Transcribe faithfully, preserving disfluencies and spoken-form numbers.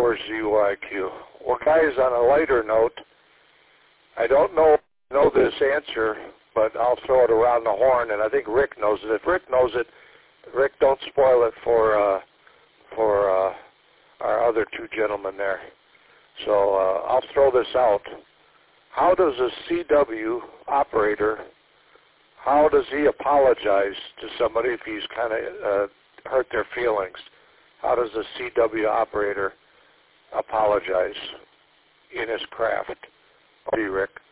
four Z Y Q. Well, guys, on a lighter note, I don't know know this answer, but I'll throw it around the horn, and I think Rick knows it. If Rick knows it, Rick, don't spoil it for uh, for uh, our other two gentlemen there. So uh, I'll throw this out. How does a C W operator, how does he apologize to somebody if he's kind of uh, hurt their feelings? How does a C W operator apologize in his craft? Over to you, Rick.